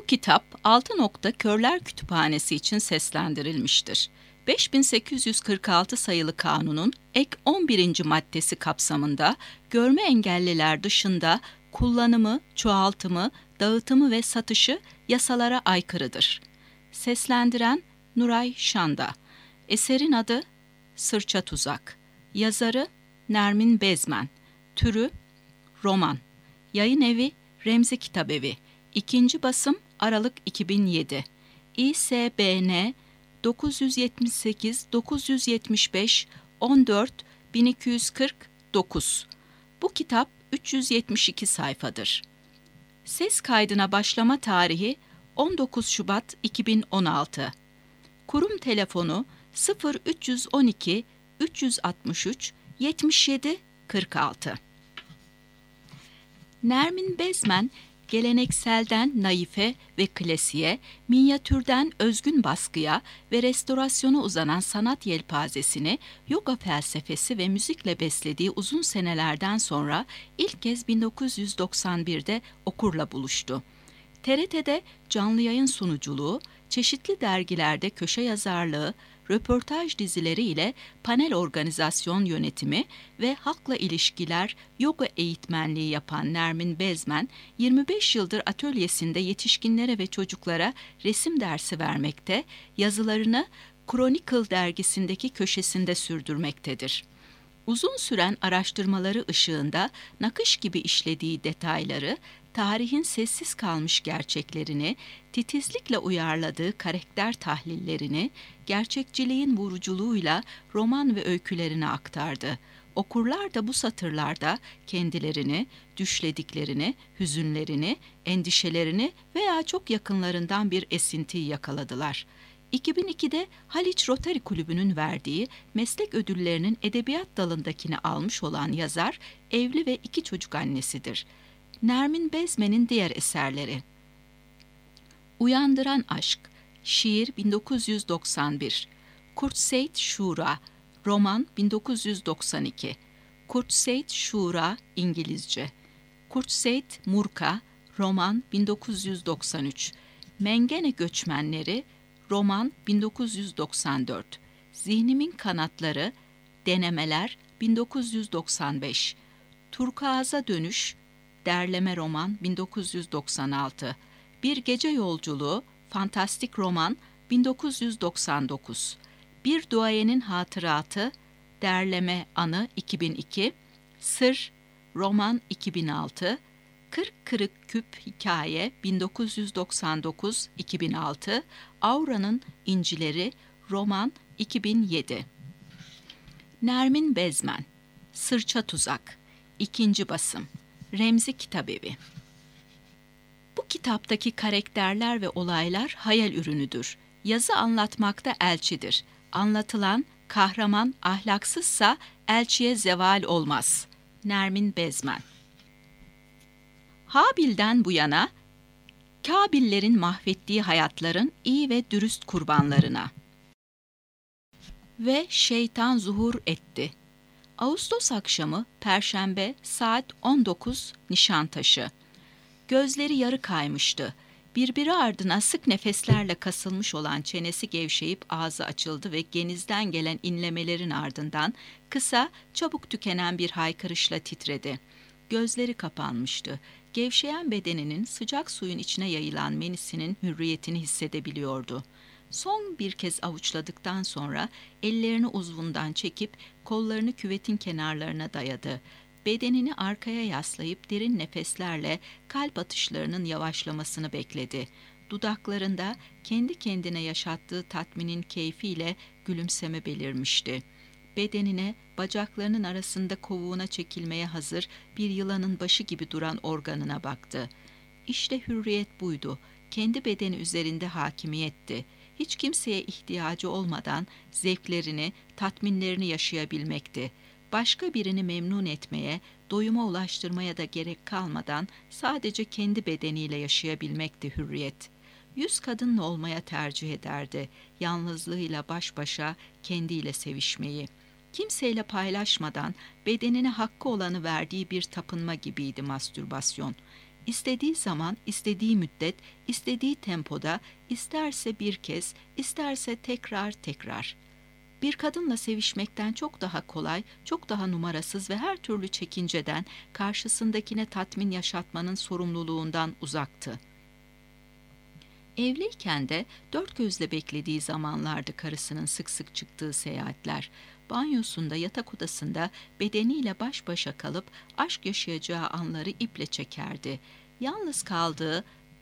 Bu kitap Altınok'ta Körler Kütüphanesi için seslendirilmiştir. 5846 sayılı kanunun ek 11. maddesi kapsamında görme engelliler dışında kullanımı, çoğaltımı, dağıtımı ve satışı yasalara aykırıdır. Seslendiren Nuray Şanda. Eserin adı Sırça Tuzak. Yazarı Nermin Bezmen. Türü roman. Yayın evi Remzi Kitabevi. İkinci basım Aralık 2007. İSBN 978 975 14 1249. Bu kitap 372 sayfadır. Ses kaydına başlama tarihi 19 Şubat 2016. Kurum telefonu 0312 363 77 46. Nermin Bezmen, gelenekselden naife ve klasiğe, minyatürden özgün baskıya ve restorasyona uzanan sanat yelpazesini yoga felsefesi ve müzikle beslediği uzun senelerden sonra ilk kez 1991'de okurla buluştu. TRT'de canlı yayın sunuculuğu, çeşitli dergilerde köşe yazarlığı, röportaj dizileri ile panel organizasyon yönetimi ve halkla ilişkiler, yoga eğitmenliği yapan Nermin Bezmen, 25 yıldır atölyesinde yetişkinlere ve çocuklara resim dersi vermekte, yazılarını Chronicle dergisindeki köşesinde sürdürmektedir. Uzun süren araştırmaları ışığında nakış gibi işlediği detayları, tarihin sessiz kalmış gerçeklerini, titizlikle uyarladığı karakter tahlillerini, gerçekçiliğin vuruculuğuyla roman ve öykülerini aktardı. Okurlar da bu satırlarda kendilerini, düşlediklerini, hüzünlerini, endişelerini veya çok yakınlarından bir esintiyi yakaladılar. 2002'de Haliç Rotary Kulübü'nün verdiği meslek ödüllerinin edebiyat dalındakini almış olan yazar, evli ve 2 çocuk annesidir. Nermin Bezmen'in diğer eserleri: Uyandıran Aşk, şiir 1991, Kurzeit Şura, roman 1992, Kurzeit Şura İngilizce, Kurzeit Murka, roman 1993, Mengene Göçmenleri, roman 1994, Zihnimin Kanatları, Denemeler 1995, Turkuaz'a Dönüş, derleme roman 1996, Bir Gece Yolculuğu, fantastik roman 1999, Bir Duayenin Hatıratı, derleme anı 2002, Sır, roman 2006, Kırk Kırık Küp Hikaye 1999-2006, Aura'nın İncileri, roman 2007. Nermin Bezmen, Sırça Tuzak, 2. basım, Remzi Kitabevi. Bu kitaptaki karakterler ve olaylar hayal ürünüdür. Yazı anlatmakta elçidir. Anlatılan kahraman ahlaksızsa elçiye zeval olmaz. Nermin Bezmen. Habil'den bu yana Kabil'lerin mahvettiği hayatların iyi ve dürüst kurbanlarına ve şeytan zuhur etti. Ağustos akşamı, Perşembe, saat 19, Nişantaşı. Gözleri yarı kaymıştı. Birbiri ardına sık nefeslerle kasılmış olan çenesi gevşeyip ağzı açıldı ve genizden gelen inlemelerin ardından kısa, çabuk tükenen bir haykırışla titredi. Gözleri kapanmıştı. Gevşeyen bedeninin sıcak suyun içine yayılan menisinin hürriyetini hissedebiliyordu. Son bir kez avuçladıktan sonra ellerini uzvundan çekip kollarını küvetin kenarlarına dayadı. Bedenini arkaya yaslayıp derin nefeslerle kalp atışlarının yavaşlamasını bekledi. Dudaklarında kendi kendine yaşattığı tatminin keyfiyle gülümseme belirmişti. Bedenine, bacaklarının arasında kovuğuna çekilmeye hazır bir yılanın başı gibi duran organına baktı. İşte hürriyet buydu. Kendi bedeni üzerinde hakimiyetti. Hiç kimseye ihtiyacı olmadan zevklerini, tatminlerini yaşayabilmekti. Başka birini memnun etmeye, doyuma ulaştırmaya da gerek kalmadan sadece kendi bedeniyle yaşayabilmekti hürriyet. 100 kadınla olmaya tercih ederdi. Yalnızlığıyla baş başa kendiyle sevişmeyi. Kimseyle paylaşmadan bedenine hakkı olanı verdiği bir tapınma gibiydi mastürbasyon. İstediği zaman, istediği müddet, istediği tempoda, isterse bir kez, isterse tekrar tekrar. Bir kadınla sevişmekten çok daha kolay, çok daha numarasız ve her türlü çekinceden, karşısındakine tatmin yaşatmanın sorumluluğundan uzaktı. Evliyken de dört gözle beklediği zamanlardı karısının sık sık çıktığı seyahatler. Banyosunda, yatak odasında bedeniyle baş başa kalıp aşk yaşayacağı anları iple çekerdi. Yalnız kaldığı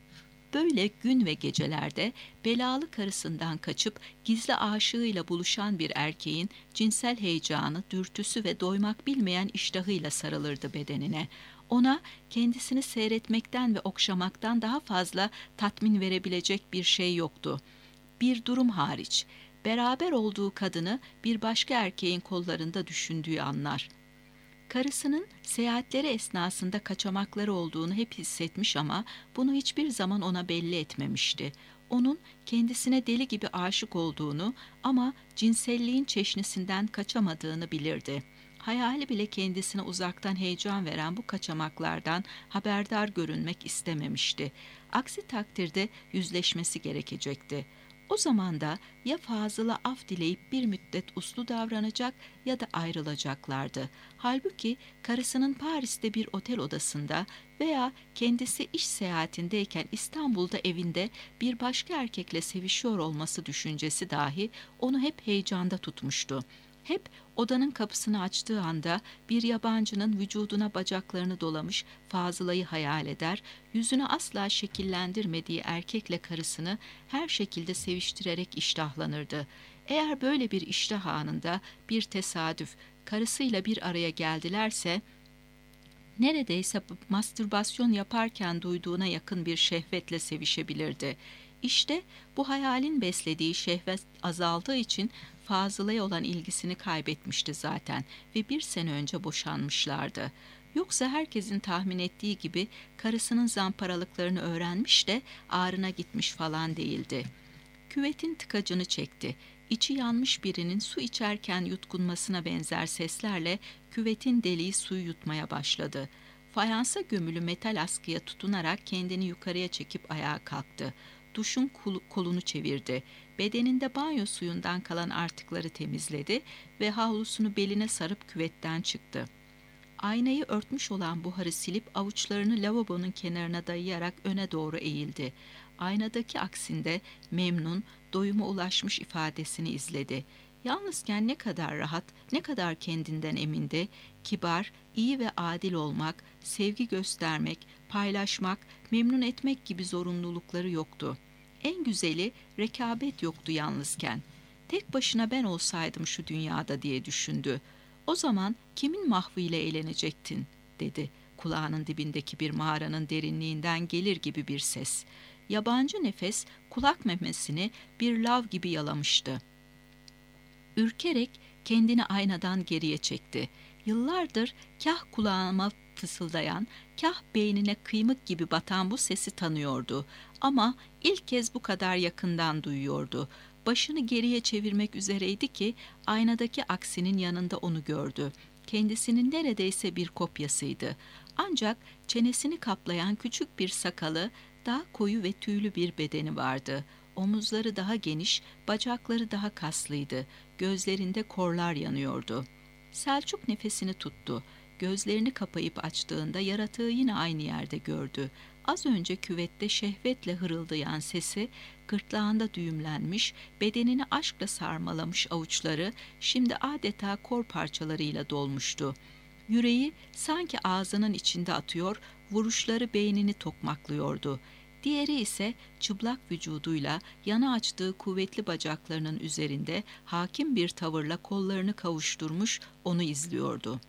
böyle gün ve gecelerde belalı karısından kaçıp gizli aşığıyla buluşan bir erkeğin cinsel heyecanı, dürtüsü ve doymak bilmeyen iştahıyla sarılırdı bedenine. Ona kendisini seyretmekten ve okşamaktan daha fazla tatmin verebilecek bir şey yoktu. Bir durum hariç, beraber olduğu kadını bir başka erkeğin kollarında düşündüğü anlar. Karısının seyahatleri esnasında kaçamakları olduğunu hep hissetmiş ama bunu hiçbir zaman ona belli etmemişti. Onun kendisine deli gibi aşık olduğunu ama cinselliğin çeşnisinden kaçamadığını bilirdi. Hayali bile kendisine uzaktan heyecan veren bu kaçamaklardan haberdar görünmek istememişti. Aksi takdirde yüzleşmesi gerekecekti. O zaman da ya Fazıl'a af dileyip bir müddet uslu davranacak ya da ayrılacaklardı. Halbuki karısının Paris'te bir otel odasında veya kendisi iş seyahatindeyken İstanbul'da evinde bir başka erkekle sevişiyor olması düşüncesi dahi onu hep heyecanda tutmuştu. Hep odanın kapısını açtığı anda bir yabancının vücuduna bacaklarını dolamış Fazıla'yı hayal eder, yüzünü asla şekillendirmediği erkekle karısını her şekilde seviştirerek iştahlanırdı. Eğer böyle bir iştah anında bir tesadüf karısıyla bir araya geldilerse, neredeyse mastürbasyon yaparken duyduğuna yakın bir şehvetle sevişebilirdi. İşte bu hayalin beslediği şehvet azaldığı için Fazıla'ya olan ilgisini kaybetmişti zaten ve bir sene önce boşanmışlardı. Yoksa herkesin tahmin ettiği gibi karısının zamparalıklarını öğrenmiş de ağrına gitmiş falan değildi. Küvetin tıkacını çekti. İçi yanmış birinin su içerken yutkunmasına benzer seslerle küvetin deliği suyu yutmaya başladı. Fayansa gömülü metal askıya tutunarak kendini yukarıya çekip ayağa kalktı. Duşun kolunu çevirdi. Bedeninde banyo suyundan kalan artıkları temizledi ve havlusunu beline sarıp küvetten çıktı. Aynayı örtmüş olan buharı silip avuçlarını lavabonun kenarına dayayarak öne doğru eğildi. Aynadaki aksinde memnun, doyuma ulaşmış ifadesini izledi. Yalnızken ne kadar rahat, ne kadar kendinden emindi, kibar, iyi ve adil olmak, sevgi göstermek, paylaşmak, memnun etmek gibi zorunlulukları yoktu. En güzeli rekabet yoktu yalnızken. Tek başına ben olsaydım şu dünyada diye düşündü. O zaman kimin mahvıyla eğlenecektin, dedi. Kulağının dibindeki bir mağaranın derinliğinden gelir gibi bir ses. Yabancı nefes kulak memesini bir lav gibi yalamıştı. Ürkerek kendini aynadan geriye çekti. Yıllardır kah kulağıma fısıldayan, kah beynine kıymık gibi batan bu sesi tanıyordu. Ama ilk kez bu kadar yakından duyuyordu. Başını geriye çevirmek üzereydi ki aynadaki aksinin yanında onu gördü. Kendisinin neredeyse bir kopyasıydı. Ancak çenesini kaplayan küçük bir sakalı, daha koyu ve tüylü bir bedeni vardı. Omuzları daha geniş, bacakları daha kaslıydı. Gözlerinde korlar yanıyordu. Selçuk nefesini tuttu. Gözlerini kapayıp açtığında yaratığı yine aynı yerde gördü. Az önce küvette şehvetle hırıldayan sesi, gırtlağında düğümlenmiş, bedenini aşkla sarmalamış avuçları şimdi adeta kor parçalarıyla dolmuştu. Yüreği sanki ağzının içinde atıyor, vuruşları beynini tokmaklıyordu. Diğeri ise çıplak vücuduyla yana açtığı kuvvetli bacaklarının üzerinde hakim bir tavırla kollarını kavuşturmuş onu izliyordu.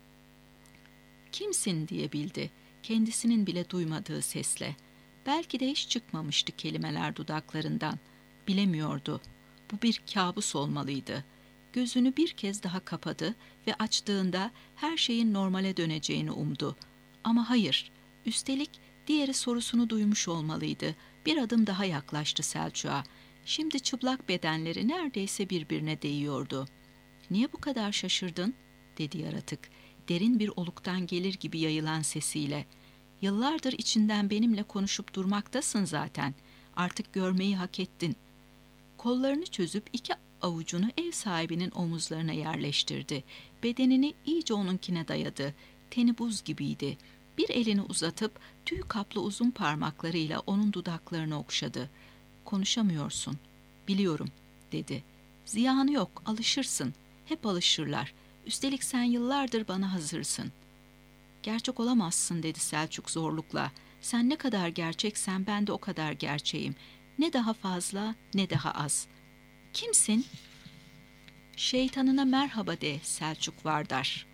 "Kimsin?" diyebildi, kendisinin bile duymadığı sesle. Belki de hiç çıkmamıştı kelimeler dudaklarından. Bilemiyordu. Bu bir kabus olmalıydı. Gözünü bir kez daha kapadı ve açtığında her şeyin normale döneceğini umdu. Ama hayır, üstelik diğeri sorusunu duymuş olmalıydı. Bir adım daha yaklaştı Selçuk'a. Şimdi çıplak bedenleri neredeyse birbirine değiyordu. "Niye bu kadar şaşırdın?" dedi yaratık, derin bir oluktan gelir gibi yayılan sesiyle. Yıllardır içinden benimle konuşup durmaktasın zaten. Artık görmeyi hak ettin. Kollarını çözüp iki avucunu ev sahibinin omuzlarına yerleştirdi. Bedenini iyice onunkine dayadı. Teni buz gibiydi. Bir elini uzatıp tüy kaplı uzun parmaklarıyla onun dudaklarını okşadı. "Konuşamıyorsun. Biliyorum," dedi. "Ziyanı yok, alışırsın. Hep alışırlar. Üstelik sen yıllardır bana hazırsın." "Gerçek olamazsın," dedi Selçuk zorlukla. "Sen ne kadar gerçeksen ben de o kadar gerçeğim. Ne daha fazla ne daha az." "Kimsin?" "Şeytanına merhaba de Selçuk Vardar."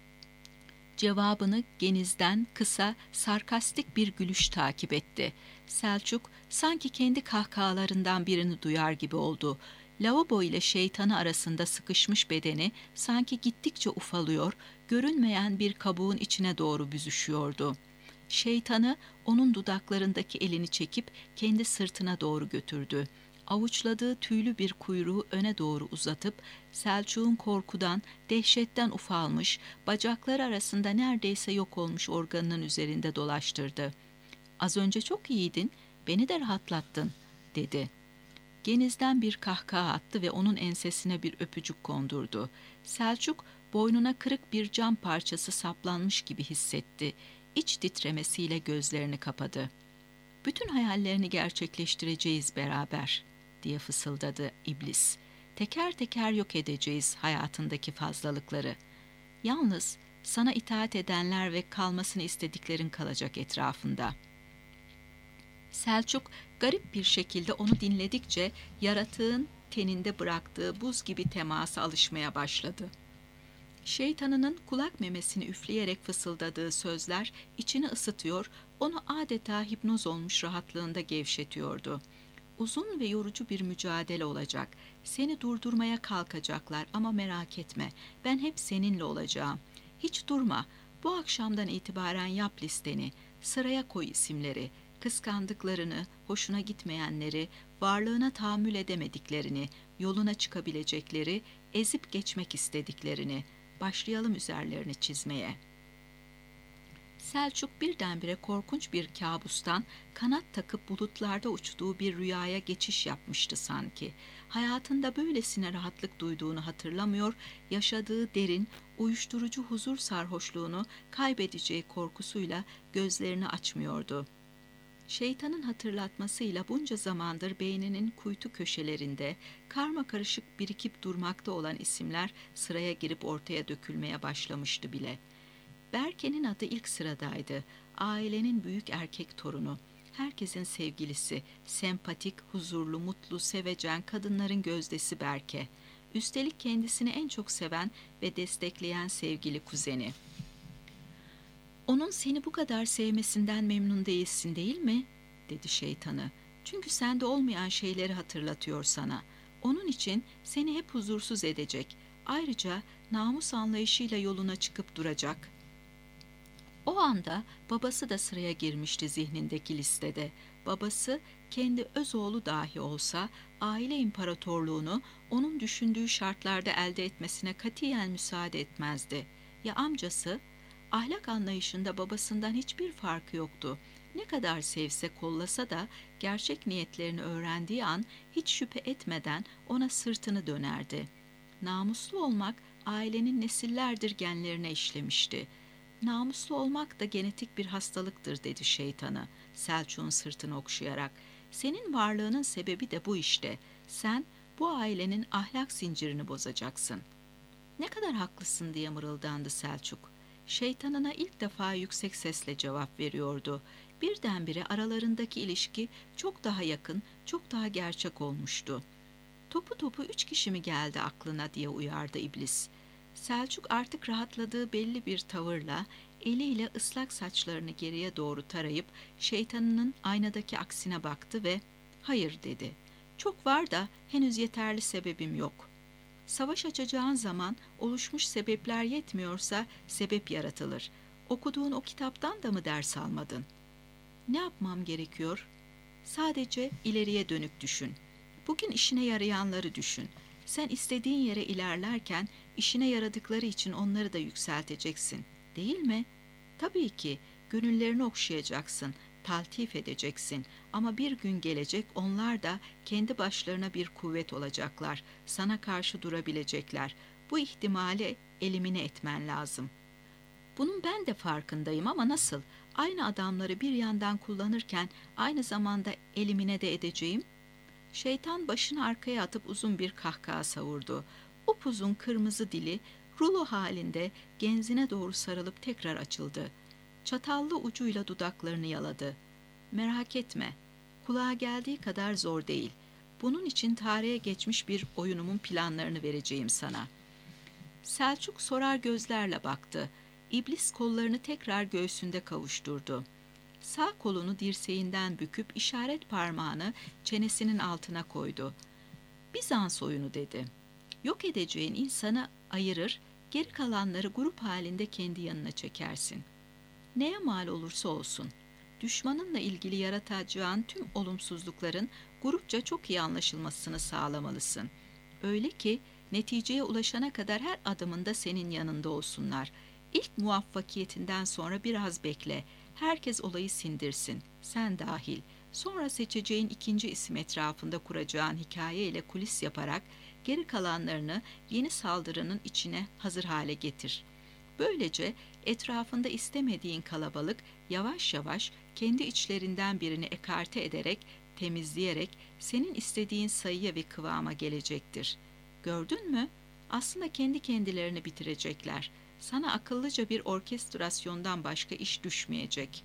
Cevabını genizden kısa, sarkastik bir gülüş takip etti. Selçuk sanki kendi kahkahalarından birini duyar gibi oldu. Lavabo ile şeytanı arasında sıkışmış bedeni sanki gittikçe ufalıyor, görünmeyen bir kabuğun içine doğru büzüşüyordu. Şeytanı onun dudaklarındaki elini çekip kendi sırtına doğru götürdü. Avuçladığı tüylü bir kuyruğu öne doğru uzatıp Selçuk'un korkudan, dehşetten ufalmış, bacakları arasında neredeyse yok olmuş organının üzerinde dolaştırdı. "Az önce çok iyiydin, beni de rahatlattın," dedi. Genizden bir kahkaha attı ve onun ensesine bir öpücük kondurdu. Selçuk boynuna kırık bir cam parçası saplanmış gibi hissetti. İç titremesiyle gözlerini kapadı. "Bütün hayallerini gerçekleştireceğiz beraber," diye fısıldadı iblis. "Teker teker yok edeceğiz hayatındaki fazlalıkları. Yalnız sana itaat edenler ve kalmasını istediklerin kalacak etrafında." Selçuk garip bir şekilde onu dinledikçe yaratığın teninde bıraktığı buz gibi temasa alışmaya başladı. Şeytanının kulak memesini üfleyerek fısıldadığı sözler içini ısıtıyor, onu adeta hipnoz olmuş rahatlığında gevşetiyordu. "Uzun ve yorucu bir mücadele olacak. Seni durdurmaya kalkacaklar ama merak etme, ben hep seninle olacağım. Hiç durma, bu akşamdan itibaren yap listeni, sıraya koy isimleri, kıskandıklarını, hoşuna gitmeyenleri, varlığına tahammül edemediklerini, yoluna çıkabilecekleri, ezip geçmek istediklerini. Başlayalım üzerlerini çizmeye." Selçuk birdenbire korkunç bir kabustan kanat takıp bulutlarda uçtuğu bir rüyaya geçiş yapmıştı sanki. Hayatında böylesine rahatlık duyduğunu hatırlamıyor, yaşadığı derin, uyuşturucu huzur sarhoşluğunu kaybedeceği korkusuyla gözlerini açmıyordu. Şeytanın hatırlatmasıyla bunca zamandır beyninin kuytu köşelerinde karmakarışık birikip durmakta olan isimler sıraya girip ortaya dökülmeye başlamıştı bile. Berke'nin adı ilk sıradaydı. Ailenin büyük erkek torunu. Herkesin sevgilisi, sempatik, huzurlu, mutlu, sevecen kadınların gözdesi Berke. Üstelik kendisini en çok seven ve destekleyen sevgili kuzeni. "Onun seni bu kadar sevmesinden memnun değilsin değil mi?" dedi şeytanı. "Çünkü sende olmayan şeyleri hatırlatıyor sana. Onun için seni hep huzursuz edecek. Ayrıca namus anlayışıyla yoluna çıkıp duracak." O anda babası da sıraya girmişti zihnindeki listede. Babası kendi öz oğlu dahi olsa aile imparatorluğunu onun düşündüğü şartlarda elde etmesine katiyen müsaade etmezdi. Ya amcası? Ahlak anlayışında babasından hiçbir farkı yoktu. Ne kadar sevse kollasa da gerçek niyetlerini öğrendiği an hiç şüphe etmeden ona sırtını dönerdi. Namuslu olmak ailenin nesillerdir genlerine işlemişti. "Namuslu olmak da genetik bir hastalıktır," dedi şeytanı Selçuk'un sırtını okşayarak. "Senin varlığının sebebi de bu işte. Sen bu ailenin ahlak zincirini bozacaksın." "Ne kadar haklısın," diye mırıldandı Selçuk. Şeytanına ilk defa yüksek sesle cevap veriyordu. Birdenbire aralarındaki ilişki çok daha yakın, çok daha gerçek olmuştu. "Topu topu 3 kişi mi geldi aklına?" diye uyardı iblis. Selçuk artık rahatladığı belli bir tavırla eliyle ıslak saçlarını geriye doğru tarayıp şeytanının aynadaki aksine baktı ve "Hayır," dedi. "Çok var da henüz yeterli sebebim yok." Savaş açacağın zaman oluşmuş sebepler yetmiyorsa sebep yaratılır. Okuduğun o kitaptan da mı ders almadın? "Ne yapmam gerekiyor?" "Sadece ileriye dönük düşün. Bugün işine yarayanları düşün. Sen istediğin yere ilerlerken işine yaradıkları için onları da yükselteceksin, değil mi? Tabii ki Gönüllerini okşayacaksın, taltif edeceksin. Ama bir gün gelecek onlar da kendi başlarına bir kuvvet olacaklar. Sana karşı durabilecekler. Bu ihtimali elimine etmen lazım. Bunun ben de farkındayım ama nasıl? Aynı adamları bir yandan kullanırken aynı zamanda elimine de edeceğim. Şeytan başını arkaya atıp uzun bir kahkaha savurdu. Upuzun kırmızı dili rulo halinde genzine doğru sarılıp tekrar açıldı. Çatallı ucuyla dudaklarını yaladı. Merak etme, kulağa geldiği kadar zor değil. Bunun için tarihe geçmiş bir oyunumun planlarını vereceğim sana. Selçuk sorar gözlerle baktı. İblis kollarını tekrar göğsünde kavuşturdu. Sağ kolunu dirseğinden büküp işaret parmağını çenesinin altına koydu. Bizans oyunu dedi. Yok edeceğin insanı ayırır, geri kalanları grup halinde kendi yanına çekersin. Neye mal olursa olsun. Düşmanınla ilgili yaratacağın tüm olumsuzlukların grupça çok iyi anlaşılmasını sağlamalısın. Öyle ki neticeye ulaşana kadar her adımında senin yanında olsunlar. İlk muvaffakiyetinden sonra biraz bekle. Herkes olayı sindirsin, sen dahil. Sonra seçeceğin ikinci isim etrafında kuracağın hikaye ile kulis yaparak geri kalanlarını yeni saldırının içine hazır hale getir. Böylece etrafında istemediğin kalabalık yavaş yavaş kendi içlerinden birini ekarte ederek, temizleyerek senin istediğin sayıya ve kıvama gelecektir. Gördün mü? Aslında kendi kendilerini bitirecekler. Sana akıllıca bir orkestrasyondan başka iş düşmeyecek.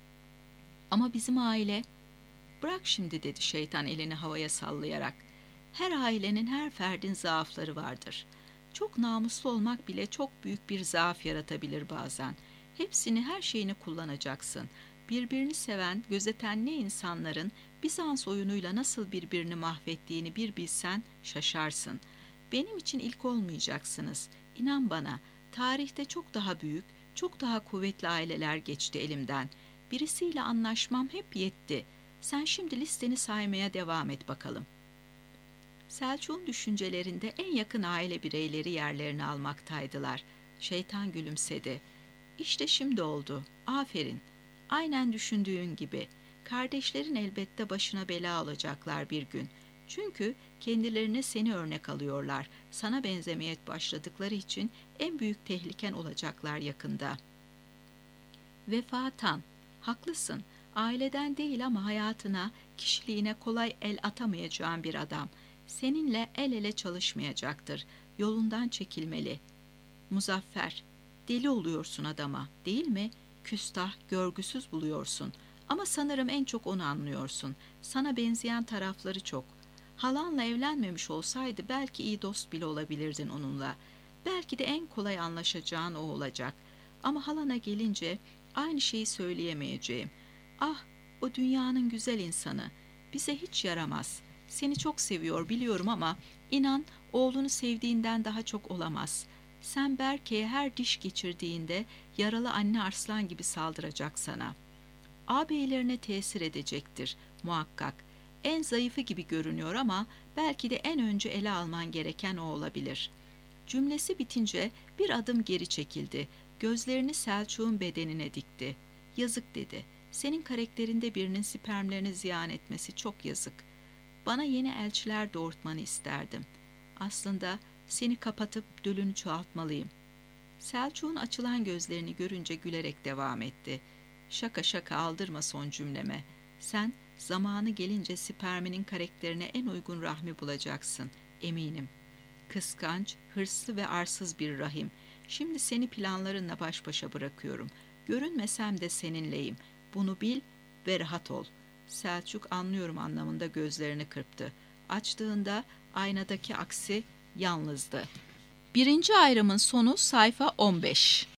Ama bizim aile... Bırak şimdi dedi şeytan elini havaya sallayarak. Her ailenin, her ferdin zaafları vardır. Çok namuslu olmak bile çok büyük bir zaaf yaratabilir bazen. Hepsini, her şeyini kullanacaksın. Birbirini seven, gözetenli insanların Bizans oyunuyla nasıl birbirini mahvettiğini bir bilsen şaşarsın. Benim için ilk olmayacaksınız. İnan bana, tarihte çok daha büyük, çok daha kuvvetli aileler geçti elimden. Birisiyle anlaşmam hep yetti. Sen şimdi listeni saymaya devam et bakalım. Selçuk'un düşüncelerinde en yakın aile bireyleri yerlerini almaktaydılar. Şeytan gülümsedi. İşte şimdi oldu. Aferin. Aynen düşündüğün gibi. Kardeşlerin elbette başına bela olacaklar bir gün. Çünkü kendilerine seni örnek alıyorlar. Sana benzemeye başladıkları için en büyük tehliken olacaklar yakında. Vefatan. Haklısın. Aileden değil ama hayatına, kişiliğine kolay el atamayacağın bir adam. Seninle el ele çalışmayacaktır. Yolundan çekilmeli. Muzaffer, deli oluyorsun adama, değil mi? Küstah, görgüsüz buluyorsun. Ama sanırım en çok onu anlıyorsun. Sana benzeyen tarafları çok. Halanla evlenmemiş olsaydı belki iyi dost bile olabilirdin onunla. Belki de en kolay anlaşacağın o olacak. Ama halana gelince aynı şeyi söyleyemeyeceğim. Ah, o dünyanın güzel insanı. Bize hiç yaramaz. Seni çok seviyor biliyorum ama inan oğlunu sevdiğinden daha çok olamaz. Sen Berke'ye her diş geçirdiğinde yaralı anne arslan gibi saldıracak sana. Ağabeylerine tesir edecektir muhakkak. En zayıfı gibi görünüyor ama belki de en önce ele alman gereken o olabilir. Cümlesi bitince bir adım geri çekildi. Gözlerini Selçuk'un bedenine dikti. Yazık dedi. Senin karakterinde birinin spermlerini ziyan etmesi çok yazık. Bana yeni elçiler doğurtmanı isterdim. Aslında seni kapatıp dölünü çoğaltmalıyım. Selçuk'un açılan gözlerini görünce gülerek devam etti. Şaka şaka aldırma son cümleme. Sen zamanı gelince sperminin karakterine en uygun rahmi bulacaksın, eminim. Kıskanç, hırslı ve arsız bir rahim. Şimdi seni planlarınla baş başa bırakıyorum. Görünmesem de seninleyim. Bunu bil ve rahat ol. Selçuk anlıyorum anlamında gözlerini kırptı. Açtığında aynadaki aksi yalnızdı. Birinci ayrımın sonu sayfa 15.